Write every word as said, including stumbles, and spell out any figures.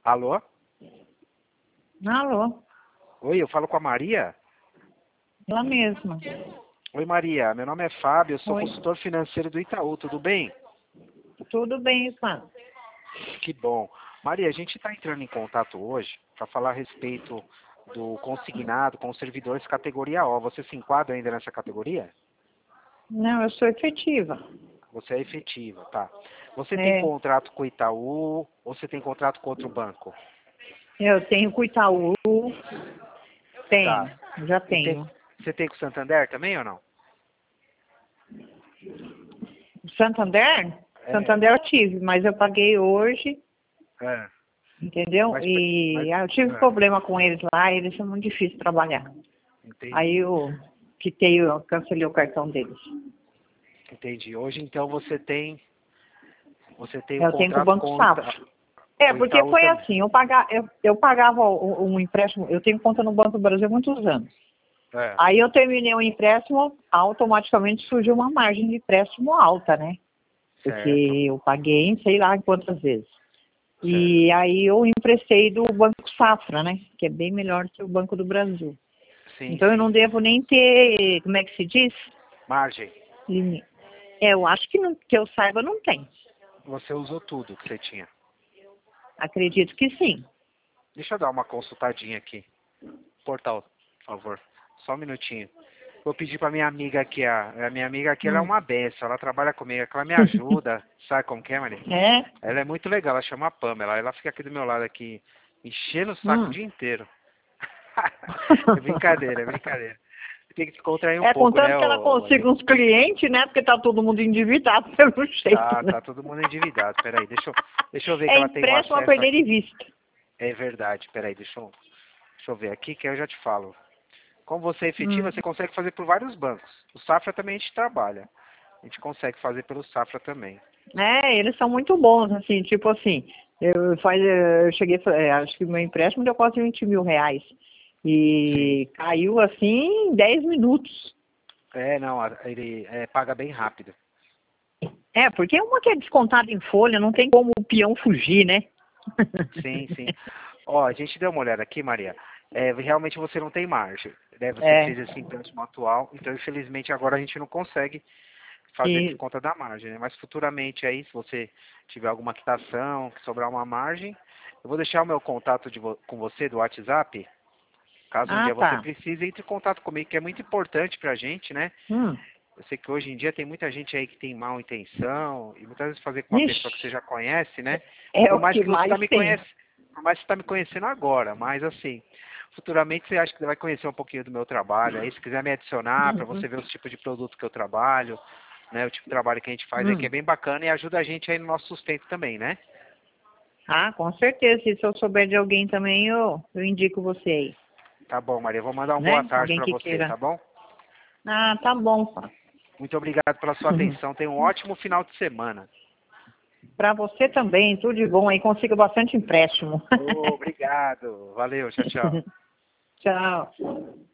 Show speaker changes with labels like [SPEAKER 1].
[SPEAKER 1] Alô?
[SPEAKER 2] Alô?
[SPEAKER 1] Oi, eu falo com a Maria?
[SPEAKER 2] Ela mesma.
[SPEAKER 1] Oi, Maria. Meu nome é Fábio, eu sou
[SPEAKER 2] Oi.
[SPEAKER 1] consultor financeiro do Itaú, tudo bem?
[SPEAKER 2] Tudo bem, Fábio?
[SPEAKER 1] Que bom. Maria, a gente está entrando em contato hoje para falar a respeito do consignado com os servidores categoria O. Você se enquadra ainda nessa categoria?
[SPEAKER 2] Não, eu sou efetiva.
[SPEAKER 1] Você é efetiva, tá. Você tem
[SPEAKER 2] É,
[SPEAKER 1] contrato com o Itaú ou você tem contrato com outro banco?
[SPEAKER 2] eu tenho com o Itaú, tenho,
[SPEAKER 1] Tá.
[SPEAKER 2] já
[SPEAKER 1] E tem,
[SPEAKER 2] tenho.
[SPEAKER 1] você tem com o Santander também ou não?
[SPEAKER 2] Santander?
[SPEAKER 1] É,
[SPEAKER 2] Santander eu tive, mas eu paguei hoje,
[SPEAKER 1] é.
[SPEAKER 2] entendeu?
[SPEAKER 1] Mas, mas
[SPEAKER 2] E ah, eu tive
[SPEAKER 1] é,
[SPEAKER 2] problema com eles lá, eles são muito difíceis de trabalhar. Aí
[SPEAKER 1] entendi.
[SPEAKER 2] eu quitei, eu cancelei o cartão deles.
[SPEAKER 1] Entendi. Hoje então você tem você tem um
[SPEAKER 2] Eu tenho com o
[SPEAKER 1] contrato
[SPEAKER 2] Banco
[SPEAKER 1] com o
[SPEAKER 2] Safra.
[SPEAKER 1] Ita,
[SPEAKER 2] É,
[SPEAKER 1] com o
[SPEAKER 2] porque
[SPEAKER 1] Itaú
[SPEAKER 2] foi
[SPEAKER 1] também.
[SPEAKER 2] assim, eu, paga, eu, eu pagava um, um empréstimo, eu tenho conta no Banco do Brasil há muitos anos.
[SPEAKER 1] É,
[SPEAKER 2] Aí eu terminei o empréstimo, automaticamente surgiu uma margem de empréstimo alta, né? Porque
[SPEAKER 1] certo,
[SPEAKER 2] eu paguei em sei lá quantas vezes.
[SPEAKER 1] certo.
[SPEAKER 2] E aí eu emprestei do Banco Safra, né? Que é bem melhor que o Banco do Brasil.
[SPEAKER 1] Sim,
[SPEAKER 2] Então eu
[SPEAKER 1] sim.
[SPEAKER 2] não devo nem ter, como é que se diz?
[SPEAKER 1] Margem.
[SPEAKER 2] Limi- É, eu acho que, não, que eu saiba não tem.
[SPEAKER 1] Você usou tudo que você tinha.
[SPEAKER 2] Acredito que sim.
[SPEAKER 1] Deixa eu dar uma consultadinha aqui. Portal, por favor. Só um minutinho. Vou pedir pra minha amiga aqui, a, a minha amiga aqui, ela é
[SPEAKER 2] Hum.
[SPEAKER 1] uma benção, ela trabalha comigo, ela me ajuda, sabe como que é, Maria?
[SPEAKER 2] É?
[SPEAKER 1] Ela é muito legal, ela chama a Pamela, ela fica aqui do meu lado aqui, enchendo o saco o
[SPEAKER 2] Hum.
[SPEAKER 1] dia inteiro. É brincadeira, é brincadeira. Tem que contrair um
[SPEAKER 2] É,
[SPEAKER 1] pouco, né,
[SPEAKER 2] contanto que ela
[SPEAKER 1] ô, ô, Maria?
[SPEAKER 2] consiga uns clientes, né? Porque tá todo mundo endividado pelo jeito,
[SPEAKER 1] Tá,
[SPEAKER 2] né?
[SPEAKER 1] tá todo mundo endividado, peraí, deixa eu, deixa eu ver que
[SPEAKER 2] É
[SPEAKER 1] ela tem um
[SPEAKER 2] empréstimo a
[SPEAKER 1] acesso
[SPEAKER 2] perder de
[SPEAKER 1] aqui.
[SPEAKER 2] vista.
[SPEAKER 1] É verdade, peraí, deixa eu, deixa eu ver aqui que aí eu já te falo. Como você é efetiva,
[SPEAKER 2] Hum.
[SPEAKER 1] você consegue fazer por vários bancos. O Safra também a gente trabalha. A gente consegue fazer pelo Safra também.
[SPEAKER 2] É, eles são muito bons, assim, tipo assim, eu, faz, eu cheguei, é, acho que meu empréstimo deu quase vinte mil reais.
[SPEAKER 1] Sim.
[SPEAKER 2] E caiu assim em dez minutos.
[SPEAKER 1] É, não, a- ele é, paga bem rápido.
[SPEAKER 2] É, porque uma que é descontada em folha, não tem como o peão fugir, né?
[SPEAKER 1] Sim, sim. Ó, a gente deu uma olhada aqui, Maria. É, realmente você não tem margem. Né? Você
[SPEAKER 2] É,
[SPEAKER 1] fez esse empréstimo atual, então infelizmente agora a gente não consegue fazer por
[SPEAKER 2] e,
[SPEAKER 1] conta da margem, né? Mas futuramente aí, se você tiver alguma quitação, que sobrar uma margem, eu vou deixar o meu contato de vo- com você do WhatsApp. Caso um
[SPEAKER 2] ah,
[SPEAKER 1] dia você
[SPEAKER 2] tá.
[SPEAKER 1] precise, entre em contato comigo, que é muito importante pra gente, né?
[SPEAKER 2] Hum,
[SPEAKER 1] Eu sei que hoje em dia tem muita gente aí que tem mal intenção, e muitas vezes fazer com uma pessoa que você
[SPEAKER 2] ixi,
[SPEAKER 1] já conhece, né?
[SPEAKER 2] é
[SPEAKER 1] Por
[SPEAKER 2] o
[SPEAKER 1] mais
[SPEAKER 2] que
[SPEAKER 1] que você
[SPEAKER 2] mais
[SPEAKER 1] está me
[SPEAKER 2] tem.
[SPEAKER 1] conhece, por mais que você está me conhecendo agora, mas assim, futuramente você acha que vai conhecer um pouquinho do meu trabalho. Aí se quiser me adicionar para
[SPEAKER 2] Uhum,
[SPEAKER 1] você ver os tipos de produto que eu trabalho, né? O tipo de trabalho que a gente faz aí que é
[SPEAKER 2] hum.
[SPEAKER 1] bem bacana e ajuda a gente aí no nosso sustento também, né?
[SPEAKER 2] Ah, com certeza. E se eu souber de alguém também, eu, eu indico você aí,
[SPEAKER 1] Tá bom, Maria. Vou mandar uma boa
[SPEAKER 2] né?
[SPEAKER 1] tarde
[SPEAKER 2] Alguém
[SPEAKER 1] para
[SPEAKER 2] que
[SPEAKER 1] você,
[SPEAKER 2] queira.
[SPEAKER 1] tá bom?
[SPEAKER 2] Ah, tá bom, Fábio.
[SPEAKER 1] Muito obrigado pela sua atenção. Tenha um ótimo final de semana.
[SPEAKER 2] Para você também, tudo de bom aí, consiga bastante empréstimo.
[SPEAKER 1] Obrigado. Valeu. Tchau, tchau.
[SPEAKER 2] Tchau.